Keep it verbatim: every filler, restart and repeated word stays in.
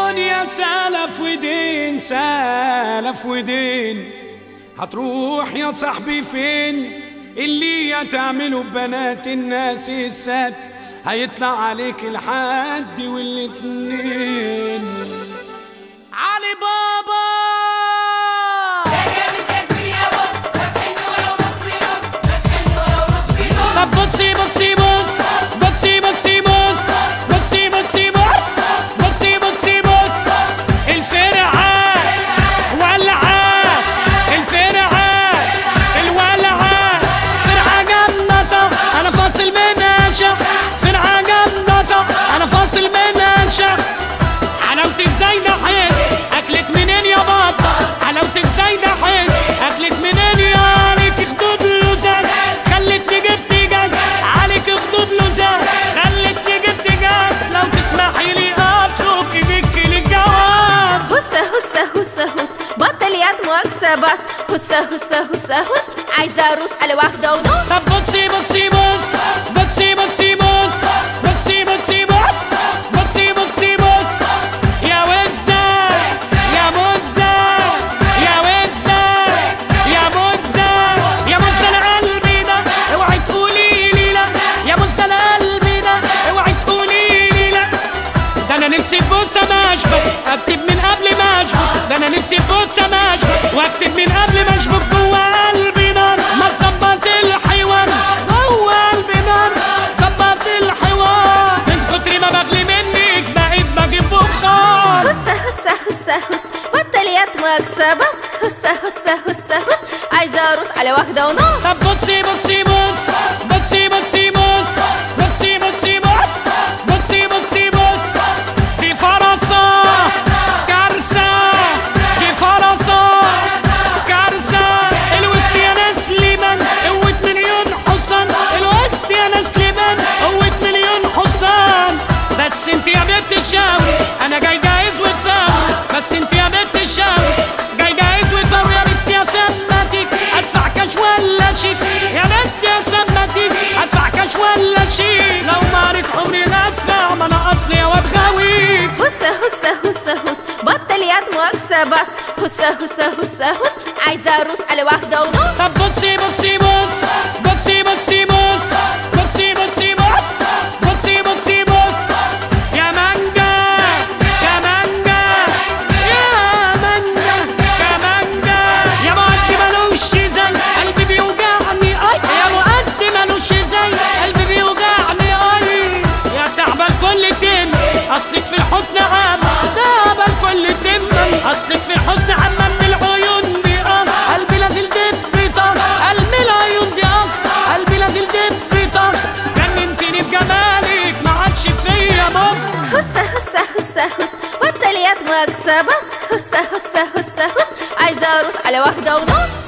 الدنيا سلف ودين سلف ودين، هتروح يا صاحبي فين؟ اللي هتعمله ببنات الناس السات هيطلع عليك الحد والاتنين. علي بابا طب بصي بصي بص بصي بصي بص بصي بصي بص بصي بصي بص الفرعة ولعة الفرعة الولعة فرعة جنطة أنا فاصل منها شح فرعة جنطة أنا فاصل منها شح. حلاوتك زايدة حيل أكلك منين يا بطة؟ حلاوتك زايدة حيل أكلك منين يا عليك خدود لزاز خلتني جبت جاز عليك خدود لزاز خلتني جبت جاز. لو تسمحي لي أطلب إيدك للجواز. هسه هسه هسه هس بطليات مؤاخذة بس هسه هسه هسه هس عايزة أروس على واحدة ونص. طب بصي بصي بص بصي بصي بص بصي بصي بص بصي بصي بص يا وزة يا مزة يا وزة يا مزة يا مزة لقلبي ده اوعي تقولي لي لا يا مزة لقلبي ده اوعي تقولي لي لا. ده انا نفسي ببوسة مشبك اكتب من قبل ما اشبك. ده انا نفسي ببوسة مشبك واكتب من قبل ما اشبك. جوه قلبي نار ما تظبط الحوار جوه قلبي نار ظبط الحوار. من كتر ما بغلي منك بقيت بجيب بخار. هسه هسه هسه هس بطليات مؤاخذة بس هسه هسه هسه هس عايزة أروس على واحدة ونص. طب بصي بصي بص بصي بصي بص بصي بصي بص بصي بصي بص دي فرصة كارثة دي فرصة كارثة. الوسط يا ناس لبن قوة مليون حصان الوسط يا ناس لبن قوة مليون حصان. بس انت يا بنت الشاوي انا جاي جاهز وفاوي. بس انت يا بنت الشاوي جاي جاهز وفاوي. يا بنت يا سمتك ادفع كاش ولا شيك يا بنت يا سمتك ادفع كاش ولا شيك. لو مارك عمري لا ادفع ما انا اصلي واد غاويك. هسه هسه هسه هس بطليات مؤاخذة بس هسه هسه هسه هس عايزة أروس على واحدة ونص. طب بصي بصي بص بصي بصي بص بصي بصي بص بصي بصي بص يا مانجا يا مانجا يا مانجا يا مانجا يا مؤدي ملوش زي قلبي بيوجعني اي يا مؤدي ملوش زي قلبي بيوجعني اي. يا تعبان كل تم اصلك في الحزن عام تعبان كل تم اصلك في الحزن عام. من العيون دي اه قلبي لازل دب طخ قلبي العيون دي اخ قلبي لازل دب طخ. جننتني بجمالك ما عادش فيا مخ. هسه هسه هسه هس بطليات مؤاخذة بس هسه هسه هسه هس عايزة أروس على واحدة ونص.